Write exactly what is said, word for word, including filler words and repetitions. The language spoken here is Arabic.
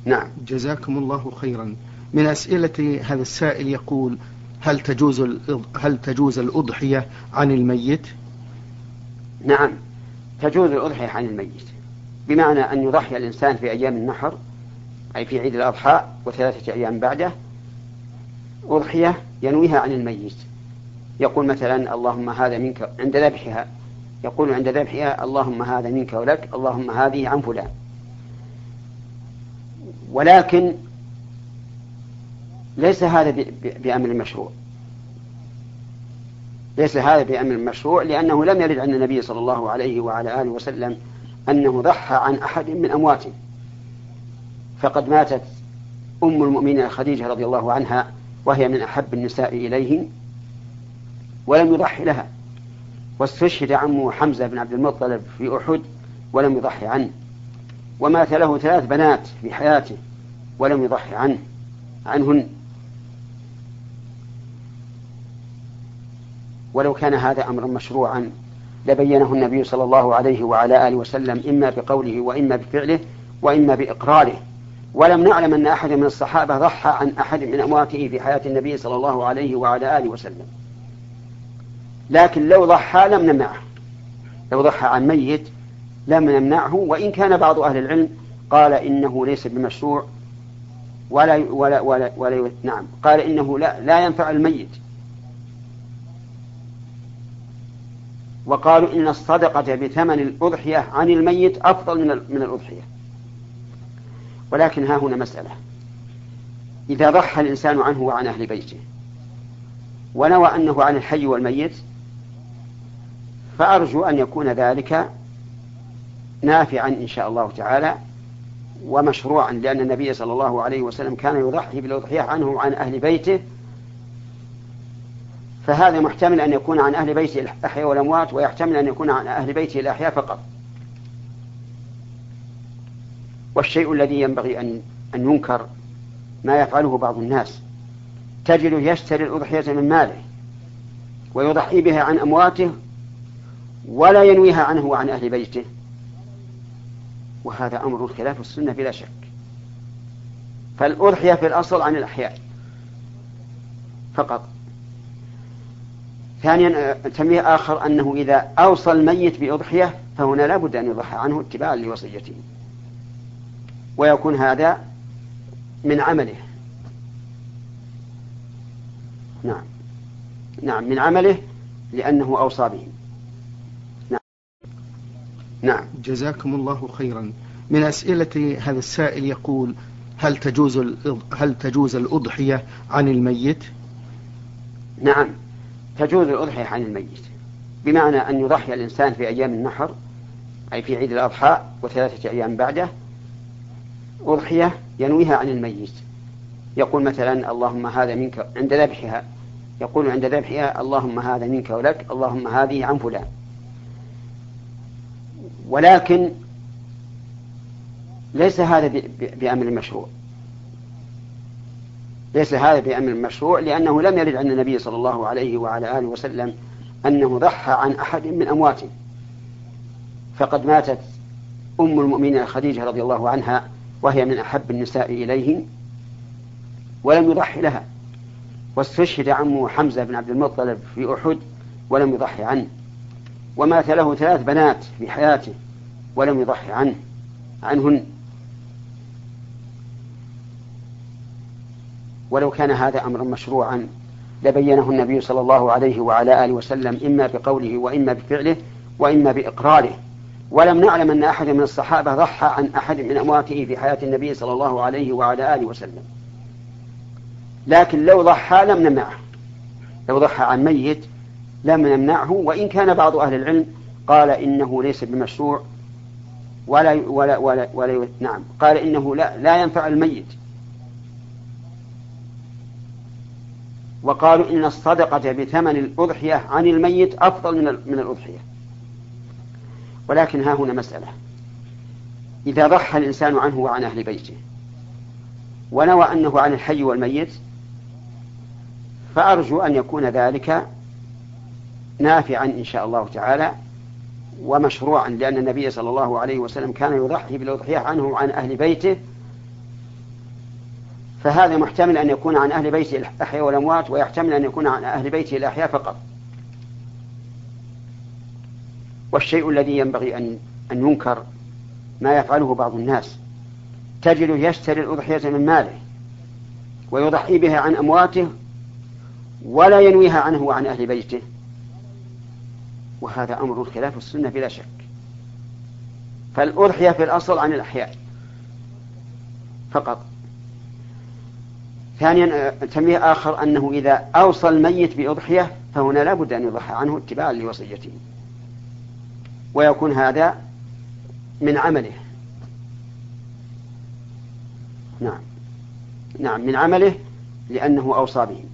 نعم. جزاكم الله خيرا. من أسئلة هذا السائل يقول: هل تجوز هل تجوز الأضحية عن الميت؟ نعم، تجوز الأضحية عن الميت، بمعنى أن يضحي الإنسان في أيام النحر، أي في عيد الأضحى وثلاثة أيام بعده، أضحية ينويها عن الميت. يقول مثلا: اللهم هذا منك، عند ذبحها يقول عند ذبحها: اللهم هذا منك ولك، اللهم هذه عن فلان. ولكن ليس هذا بأمر مشروع، ليس هذا بأمر مشروع لأنه لم يرد عن النبي صلى الله عليه وعلى آله وسلم أنه ضحى عن أحد من أمواته. فقد ماتت أم المؤمنين خديجة رضي الله عنها وهي من أحب النساء إليه ولم يضحي لها، واستشهد عمه حمزة بن عبد المطلب في أحد ولم يضحي عنه، ومات له ثلاث بنات في حياته ولم يضحي عنه عنهن. ولو كان هذا أمرا مشروعا لبينه النبي صلى الله عليه وعلى آله وسلم، إما بقوله وإما بفعله وإما بإقراره. ولم نعلم أن أحد من الصحابة ضحى عن أحد من أمواته في حياة النبي صلى الله عليه وعلى آله وسلم. لكن لو ضحى لم نمنعه، لو ضحى عن ميت لم نمنعه، وإن كان بعض أهل العلم قال إنه ليس بمشروع ولا ولا ولا, ولا نعم قال إنه لا, لا ينفع الميت، وقالوا إن الصدقة بثمن الأضحية عن الميت أفضل من من الأضحية. ولكن ها هنا مسألة: إذا ضحى الإنسان عنه وعن أهل بيته ونوى أنه عن الحي والميت، فأرجو أن يكون ذلك نافعا إن شاء الله تعالى ومشروعا، لأن النبي صلى الله عليه وسلم كان يضحي بالأضحية عنه وعن أهل بيته، فهذا محتمل أن يكون عن أهل بيته الأحياء والأموات، ويحتمل أن يكون عن أهل بيته الأحياء فقط. والشيء الذي ينبغي أن أن ينكر ما يفعله بعض الناس، تجد يشتري الأضحية من ماله ويضحي بها عن أمواته ولا ينويها عنه وعن أهل بيته، وهذا أمر خلاف السنة بلا شك. فالأضحية في الأصل عن الأحياء فقط. ثانيا تنبيه آخر، أنه إذا أوصى الميت بأضحية فهنا لا بد أن يضحى عنه اتباعا لوصيته، ويكون هذا من عمله. نعم نعم من عمله لأنه أوصى به. نعم نعم جزاكم الله خيرا. من أسئلة هذا السائل يقول: هل تجوز هل تجوز الأضحية عن الميت؟ نعم، تجوز الأضحية عن الميت، بمعنى أن يضحي الإنسان في أيام النحر، أي في عيد الأضحى وثلاثة أيام بعده، أضحية ينويها عن الميت. يقول مثلا: اللهم هذا منك، عند ذبحها يقول عند ذبحها: اللهم هذا منك ولك، اللهم هذه عن فلان. ولكن ليس هذا بأمر مشروع، ليس هذا بأمر مشروع لأنه لم يرد عن النبي صلى الله عليه وعلى آله وسلم أنه ضحى عن أحد من أمواته. فقد ماتت أم المؤمنين خديجة رضي الله عنها وهي من أحب النساء إليه ولم يضحي لها، واستشهد عمه حمزة بن عبد المطلب في أحد ولم يضحي عنه، ومات له ثلاث بنات في حياته ولم يضحي عنه عنهن. ولو كان هذا أمرا مشروعا لبينه النبي صلى الله عليه وعلى آله وسلم، إما بقوله وإما بفعله وإما بإقراره. ولم نعلم أن أحد من الصحابة ضحى عن أحد من أمواته في حياة النبي صلى الله عليه وعلى آله وسلم. لكن لو ضحى لم نمنعه، لو ضحى عن ميت لم نمنعه، وإن كان بعض أهل العلم قال إنه ليس بمشروع ولا ولا ولا, ولا نعم قال إنه لا, لا ينفع الميت، وقالوا إن الصدقة بثمن الأضحية عن الميت أفضل من من الأضحية. ولكن ها هنا مسألة: إذا ضحى الإنسان عنه وعن أهل بيته ونوى أنه عن الحي والميت، فأرجو أن يكون ذلك نافعا إن شاء الله تعالى ومشروعا، لأن النبي صلى الله عليه وسلم كان يضحي بالأضحية عنه وعن أهل بيته، فهذا محتمل أن يكون عن أهل بيته الأحياء والأموات، ويحتمل أن يكون عن أهل بيته الأحياء فقط. والشيء الذي ينبغي أن أن ينكر ما يفعله بعض الناس، تجد يشتري الأضحية من ماله ويضحي بها عن أمواته ولا ينويها عنه وعن أهل بيته، وهذا أمر خلاف السنة بلا شك. فالأضحية في الأصل عن الأحياء فقط. ثانيا تنبيه آخر أنه إذا أوصى الميت بأضحية فهنا لا بد أن يضحى عنه اتباعا لوصيته، ويكون هذا من عمله. نعم نعم من عمله لأنه أوصى به.